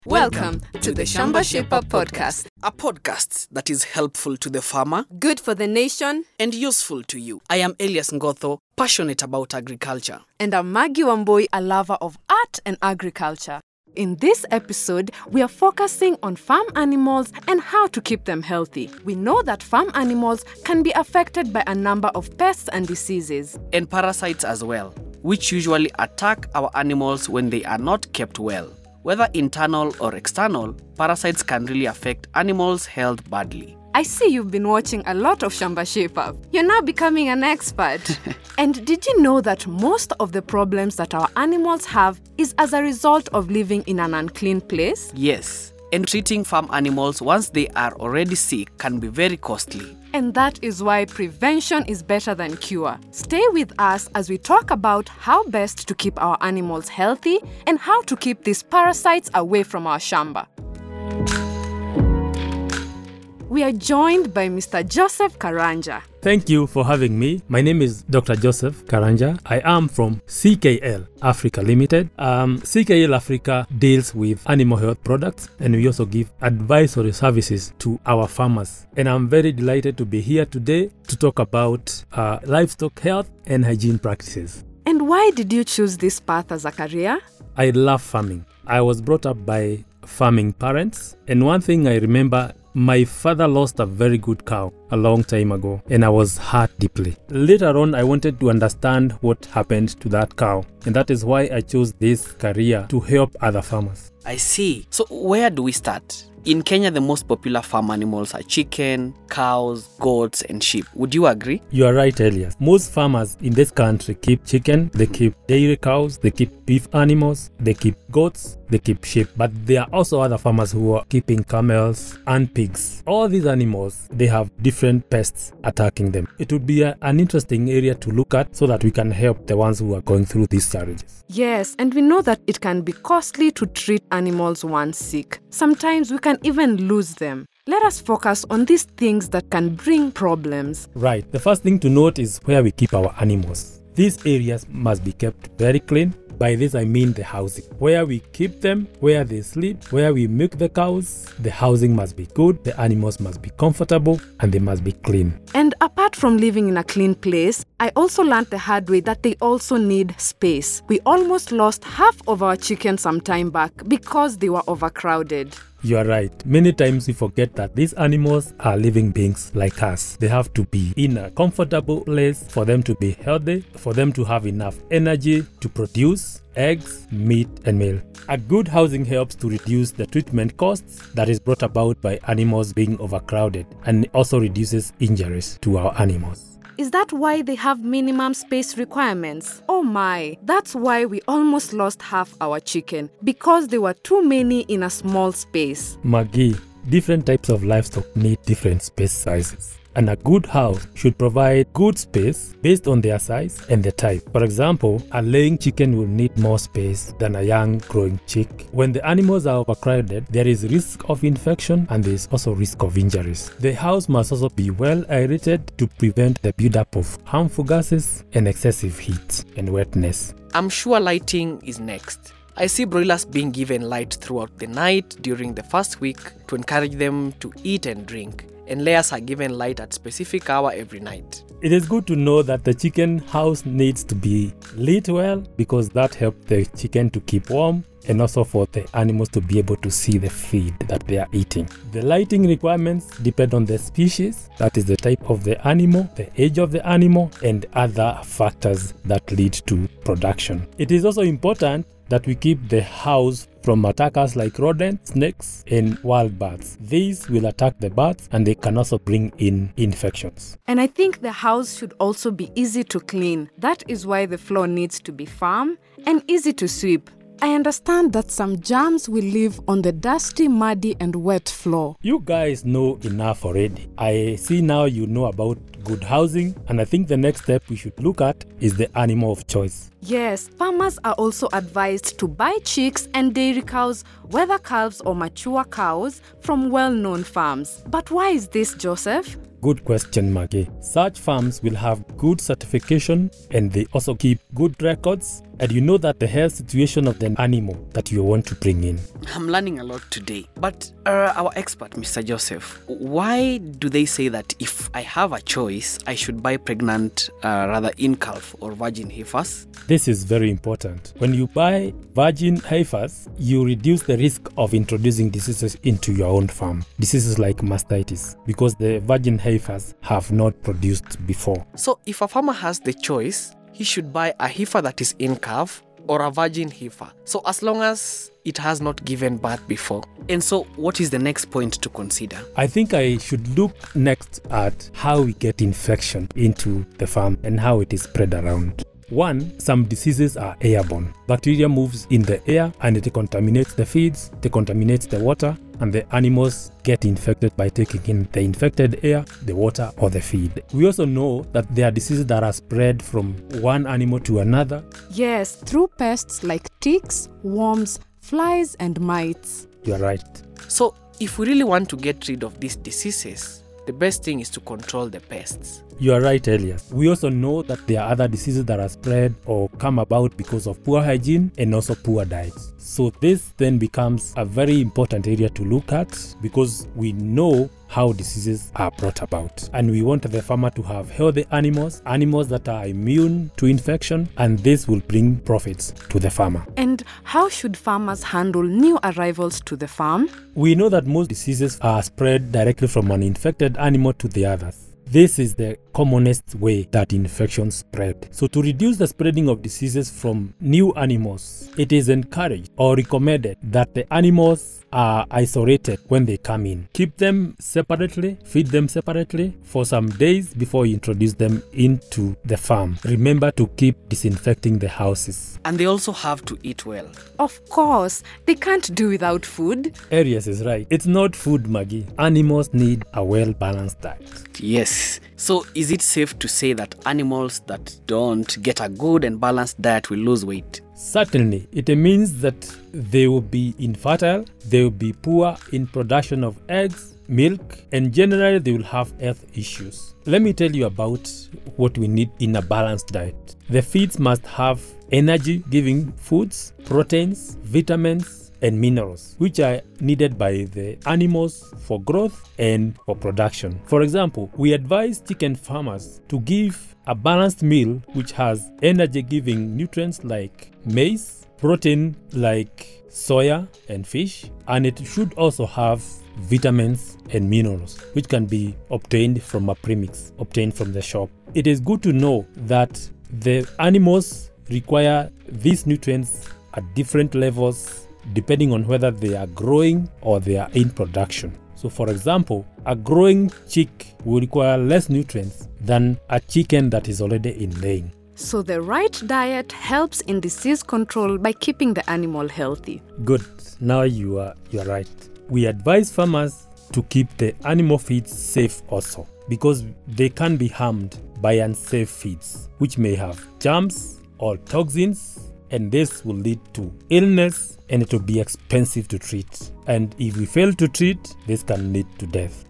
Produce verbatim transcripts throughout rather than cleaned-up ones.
Welcome to the Shamba Shaper Podcast, a podcast that is helpful to the farmer, good for the nation, and useful to you. I am Elias Ngotho, passionate about agriculture. And I'm Maggie Wamboi, a lover of art and agriculture. In this episode, we are focusing on farm animals and how to keep them healthy. We know that farm animals can be affected by a number of pests and diseases. And parasites as well, which usually attack our animals when they are not kept well. Whether internal or external, parasites can really affect animals' health badly. I see you've been watching a lot of Shamba Shaper. You're now becoming an expert. And did you know that most of the problems that our animals have is as a result of living in an unclean place? Yes, and treating farm animals once they are already sick can be very costly. And that is why prevention is better than cure. Stay with us as we talk about how best to keep our animals healthy and how to keep these parasites away from our shamba. We are joined by Mister Joseph Karanja. Thank you for having me. My name is Doctor Joseph Karanja. I am from C K L Africa Limited. Um, C K L Africa deals with animal health products, and we also give advisory services to our farmers. And I'm very delighted to be here today to talk about uh, livestock health and hygiene practices. And why did you choose this path as a career? I love farming. I was brought up by farming parents, and one thing I remember, my father lost a very good cow a long time ago, and I was hurt deeply. Later on, I wanted to understand what happened to that cow, and that is why I chose this career to help other farmers. I see. So where do we start? In Kenya, the most popular farm animals are chicken, cows, goats, and sheep. Would you agree? You are right, Elias. Most farmers in this country keep chicken, they keep dairy cows, they keep beef animals, they keep goats, they keep sheep. But there are also other farmers who are keeping camels and pigs. All these animals, they have different pests attacking them. It would be a, an interesting area to look at so that we can help the ones who are going through these challenges. Yes, and we know that it can be costly to treat animals once sick. Sometimes we can even lose them. Let us focus on these things that can bring problems. Right. The first thing to note is where we keep our animals. These areas must be kept very clean. By this I mean the housing. Where we keep them, where they sleep, where we milk the cows, the housing must be good, the animals must be comfortable, and they must be clean. And apart from living in a clean place, I also learned the hard way that they also need space. We almost lost half of our chickens some time back because they were overcrowded. You are right. Many times we forget that these animals are living beings like us. They have to be in a comfortable place for them to be healthy, for them to have enough energy to produce eggs, meat, and milk. A good housing helps to reduce the treatment costs that is brought about by animals being overcrowded, and also reduces injuries to our animals. Is that why they have minimum space requirements? Oh my, that's why we almost lost half our chicken, because there were too many in a small space. Maggie, different types of livestock need different space sizes. And a good house should provide good space based on their size and the type. For example, a laying chicken will need more space than a young growing chick. When the animals are overcrowded, there is risk of infection and there is also risk of injuries. The house must also be well aerated to prevent the buildup of harmful gases and excessive heat and wetness. I'm sure lighting is next. I see broilers being given light throughout the night during the first week to encourage them to eat and drink. And layers are given light at specific hour every night. It is good to know that the chicken house needs to be lit well, because that helps the chicken to keep warm and also for the animals to be able to see the feed that they are eating. The lighting requirements depend on the species, that is the type of the animal, the age of the animal, and other factors that lead to production. It is also important that we keep the house from attackers like rodents, snakes, and wild birds. These will attack the birds and they can also bring in infections. And I think the house should also be easy to clean. That is why the floor needs to be firm and easy to sweep. I understand that some germs will live on the dusty, muddy, and wet floor. You guys know enough already. I see now you know about good housing, and I think the next step we should look at is the animal of choice. Yes, farmers are also advised to buy chicks and dairy cows, whether calves or mature cows, from well-known farms. But why is this, Joseph? Good question, Maggie. Such farms will have good certification and they also keep good records, and you know that the health situation of the animal that you want to bring in. I'm learning a lot today. But uh, our expert, Mister Joseph, why do they say that if I have a choice, I should buy pregnant, uh, rather in-calf or virgin heifers? This is very important. When you buy virgin heifers, you reduce the risk of introducing diseases into your own farm. Diseases like mastitis, because the virgin heifers have not produced before. So if a farmer has the choice, he should buy a heifer that is in-calf or a virgin heifer. So as long as it has not given birth before. And so what is the next point to consider? I think I should look next at how we get infection into the farm and how it is spread around. One, some diseases are airborne. Bacteria moves in the air and it contaminates the feeds, it contaminates the water, and the animals get infected by taking in the infected air, the water, or the feed. We also know that there are diseases that are spread from one animal to another. Yes, through pests like ticks, worms, flies, and mites. You're right. So if we really want to get rid of these diseases, the best thing is to control the pests. You are right, Elias. We also know that there are other diseases that are spread or come about because of poor hygiene and also poor diets. So this then becomes a very important area to look at because we know how diseases are brought about. And we want the farmer to have healthy animals, animals that are immune to infection, and this will bring profits to the farmer. And how should farmers handle new arrivals to the farm? We know that most diseases are spread directly from an infected animal to the others. This is the commonest way that infections spread. So to reduce the spreading of diseases from new animals, it is encouraged or recommended that the animals are isolated when they come in. Keep them separately, feed them separately for some days before you introduce them into the farm. Remember to keep disinfecting the houses. And they also have to eat well. Of course, they can't do without food. Arias is right. It's not food, Maggie. Animals need a well-balanced diet. Yes. So is it safe to say that animals that don't get a good and balanced diet will lose weight? Certainly, it means that they will be infertile, they will be poor in production of eggs, milk, and generally they will have health issues. Let me tell you about what we need in a balanced diet. The feeds must have energy-giving foods, proteins, vitamins, and minerals, which are needed by the animals for growth and for production. For example, we advise chicken farmers to give a balanced meal which has energy-giving nutrients like maize, protein like soya and fish, and it should also have vitamins and minerals which can be obtained from a premix, obtained from the shop. It is good to know that the animals require these nutrients at different levels depending on whether they are growing or they are in production. So for example, a growing chick will require less nutrients than a chicken that is already in laying. So the right diet helps in disease control by keeping the animal healthy. Good. Now you are you are right. We advise farmers to keep the animal feeds safe also because they can be harmed by unsafe feeds which may have germs or toxins, and this will lead to illness and it will be expensive to treat. And if we fail to treat, this can lead to death.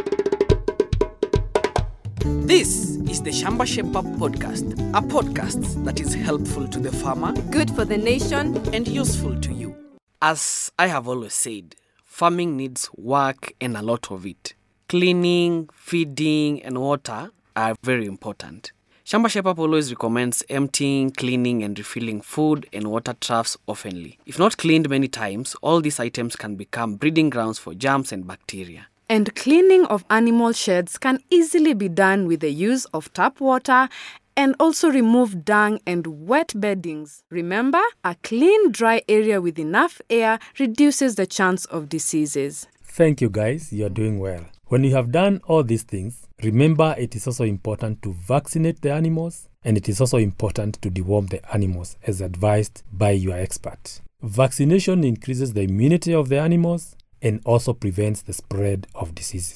This is the Shamba Shape Up Podcast, a podcast that is helpful to the farmer, good for the nation, and useful to you. As I have always said, farming needs work and a lot of it. Cleaning, feeding, and water are very important. Shamba Shape Up always recommends emptying, cleaning, and refilling food and water troughs oftenly. If not cleaned many times, all these items can become breeding grounds for germs and bacteria. And cleaning of animal sheds can easily be done with the use of tap water and also remove dung and wet beddings. Remember, a clean, dry area with enough air reduces the chance of diseases. Thank you guys, you're doing well. When you have done all these things, remember it is also important to vaccinate the animals and it is also important to deworm the animals as advised by your expert. Vaccination increases the immunity of the animals and also prevents the spread of diseases.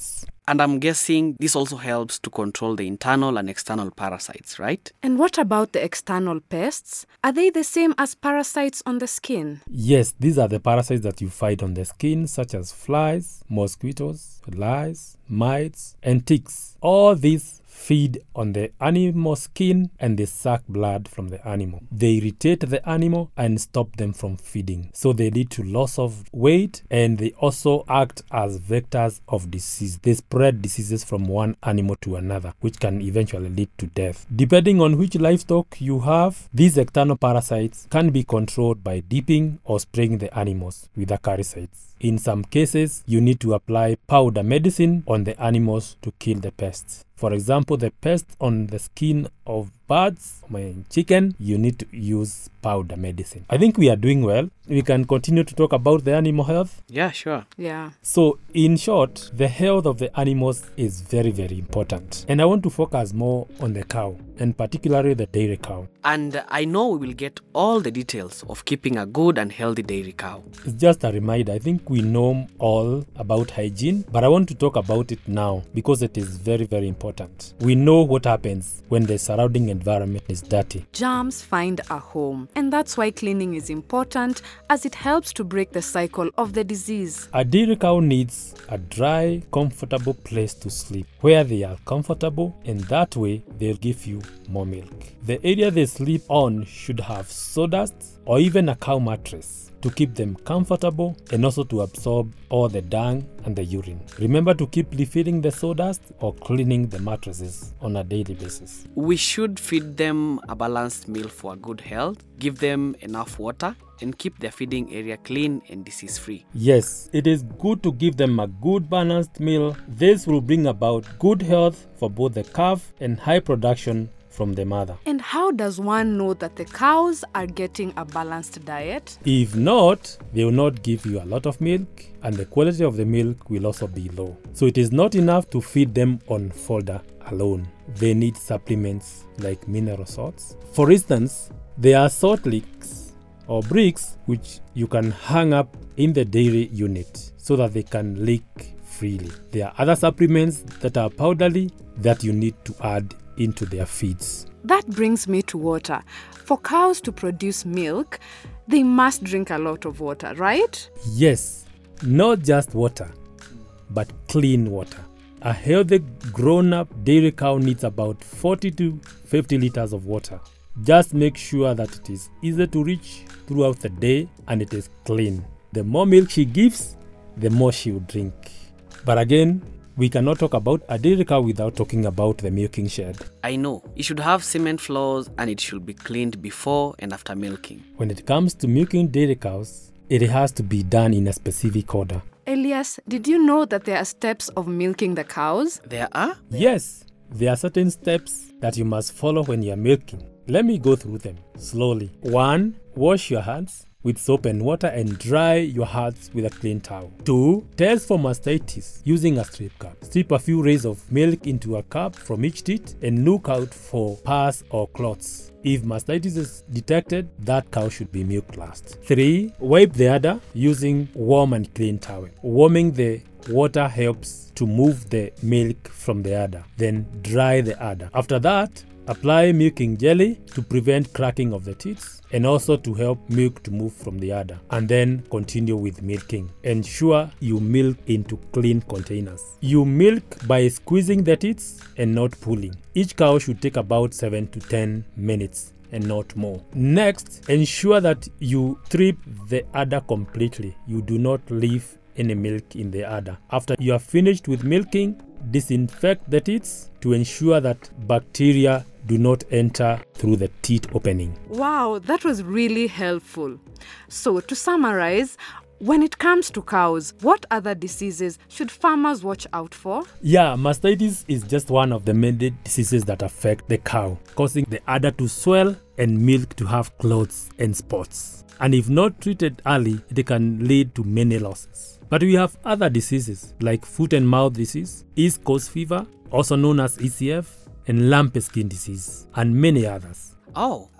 And I'm guessing this also helps to control the internal and external parasites, right? And what about the external pests? Are they the same as parasites on the skin? Yes, these are the parasites that you find on the skin, such as flies, mosquitoes, lice, mites, and ticks. All these feed on the animal skin and they suck blood from the animal. They irritate the animal and stop them from feeding. So they lead to loss of weight, and they also act as vectors of disease. They spread diseases from one animal to another, which can eventually lead to death. Depending on which livestock you have, these external parasites can be controlled by dipping or spraying the animals with acaricides. In some cases, you need to apply powder medicine on the animals to kill the pests. For example, the pest on the skin of birds, my chicken, you need to use powder medicine. I think we are doing well. We can continue to talk about the animal health. Yeah, sure. Yeah. So, in short, the health of the animals is very, very important. And I want to focus more on the cow, and particularly the dairy cow. And I know we will get all the details of keeping a good and healthy dairy cow. It's just a reminder. I think we know all about hygiene, but I want to talk about it now because it is very, very important. We know what happens when the surrounding environment is dirty. Germs find a home, and that's why cleaning is important, as it helps to break the cycle of the disease. A dairy cow needs a dry, comfortable place to sleep, where they are comfortable, and that way they'll give you more milk. The area they sleep on should have sawdust or even a cow mattress to keep them comfortable and also to absorb all the dung and the urine. Remember to keep refilling the sawdust or cleaning the mattresses on a daily basis. We should feed them a balanced meal for good health, give them enough water, and keep their feeding area clean and disease-free. Yes, it is good to give them a good balanced meal. This will bring about good health for both the calf and high production from the mother. And how does one know that the cows are getting a balanced diet? If not, they will not give you a lot of milk, and the quality of the milk will also be low. So it is not enough to feed them on fodder alone. They need supplements like mineral salts. For instance, there are salt licks or bricks which you can hang up in the dairy unit so that they can leak freely. There are other supplements that are powdery that you need to add into their feeds. That brings me to water. For cows to produce milk, they must drink a lot of water, right? Yes, not just water, but clean water. A healthy grown-up dairy cow needs about forty to fifty liters of water. Just make sure that it is easy to reach throughout the day and it is clean. The more milk she gives, the more she will drink. But again, we cannot talk about a dairy cow without talking about the milking shed. I know, it should have cement floors and it should be cleaned before and after milking. When it comes to milking dairy cows, it has to be done in a specific order. Elias, did you know that there are steps of milking the cows? There are? Yes, there are certain steps that you must follow when you are milking. Let me go through them slowly. One, wash your hands with soap and water and dry your hands with a clean towel. Two, test for mastitis using a strip cup. Strip a few rays of milk into a cup from each teat and look out for pus or clots. If mastitis is detected, that cow should be milked last. Three, wipe the udder using warm and clean towel. Warming the water helps to move the milk from the udder. Then dry the udder. After that, apply milking jelly to prevent cracking of the teats and also to help milk to move from the udder, and then continue with milking. Ensure you milk into clean containers. You milk by squeezing the teats and not pulling. Each cow should take about seven to ten minutes and not more. Next, ensure that you strip the udder completely. You do not leave any milk in the udder. After you are finished with milking, disinfect the teats to ensure that bacteria do not enter through the teat opening. Wow, that was really helpful. So, to summarize, when it comes to cows, what other diseases should farmers watch out for? Yeah, mastitis is just one of the many diseases that affect the cow, causing the udder to swell and milk to have clots and spots. And if not treated early, it can lead to many losses. But we have other diseases like foot and mouth disease, East Coast fever, also known as E C F, and lumpy skin disease, and many others. Oh,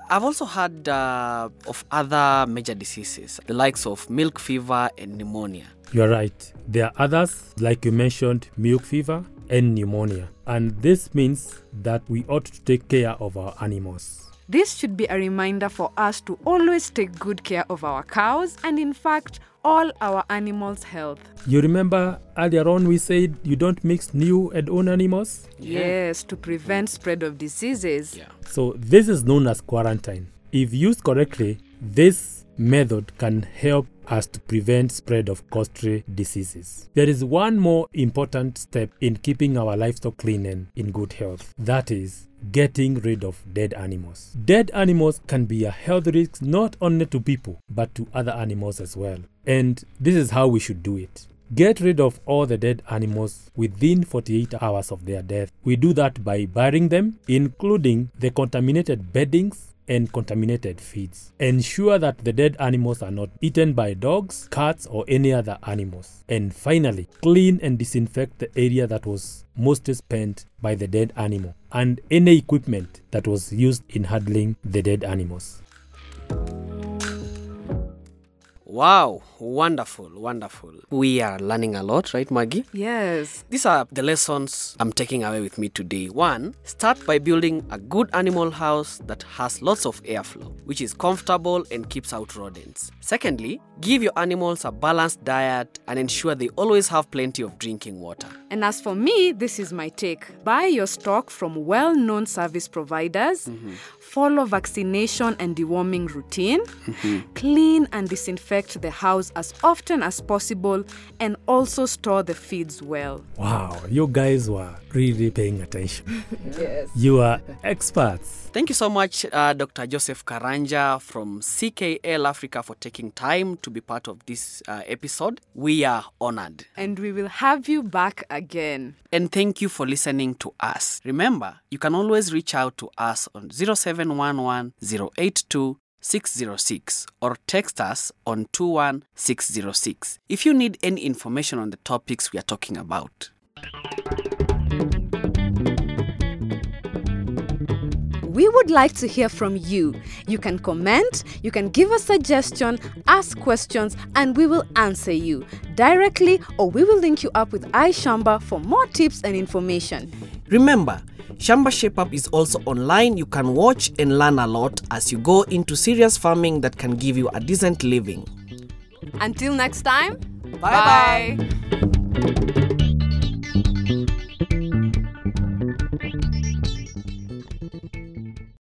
I've also heard uh, of other major diseases, the likes of milk fever and pneumonia. You're right. There are others, like you mentioned, milk fever and pneumonia. And this means that we ought to take care of our animals. This should be a reminder for us to always take good care of our cows and, in fact, all our animals' health. You remember earlier on we said you don't mix new and old animals? Yeah. Yes, to prevent spread of diseases. Yeah. So this is known as quarantine. If used correctly, this method can help us to prevent spread of costly diseases. There is one more important step in keeping our livestock clean and in good health. That is getting rid of dead animals. Dead animals can be a health risk not only to people but to other animals as well. And this is how we should do it. Get rid of all the dead animals within forty-eight hours of their death. We do that by burying them, including the contaminated beddings and contaminated feeds. Ensure that the dead animals are not eaten by dogs, cats, or any other animals. And finally, clean and disinfect the area that was mostly spent by the dead animal and any equipment that was used in handling the dead animals. Wow, wonderful, wonderful. We are learning a lot, right, Maggie? Yes. These are the lessons I'm taking away with me today. One, start by building a good animal house that has lots of airflow, which is comfortable and keeps out rodents. Secondly, give your animals a balanced diet and ensure they always have plenty of drinking water. And as for me, this is my take. Buy your stock from well-known service providers. Mm-hmm. Follow vaccination and deworming routine. Mm-hmm. Clean and disinfect the house as often as possible, and also store the feeds well. Wow, you guys were really paying attention. Yes. You are experts. Thank you so much, uh, Doctor Joseph Karanja from C K L Africa, for taking time to be part of this uh, episode. We are honored. And we will have you back again. And thank you for listening to us. Remember, you can always reach out to us on zero seven one one zero eight two six zero six or text us on two one six zero six if you need any information on the topics we are talking about. We would like to hear from you. You can comment, you can give a suggestion, ask questions, and we will answer you directly, or we will link you up with iShamba for more tips and information. Remember, Shamba Shape Up is also online. You can watch and learn a lot as you go into serious farming that can give you a decent living. Until next time, Bye-bye. bye.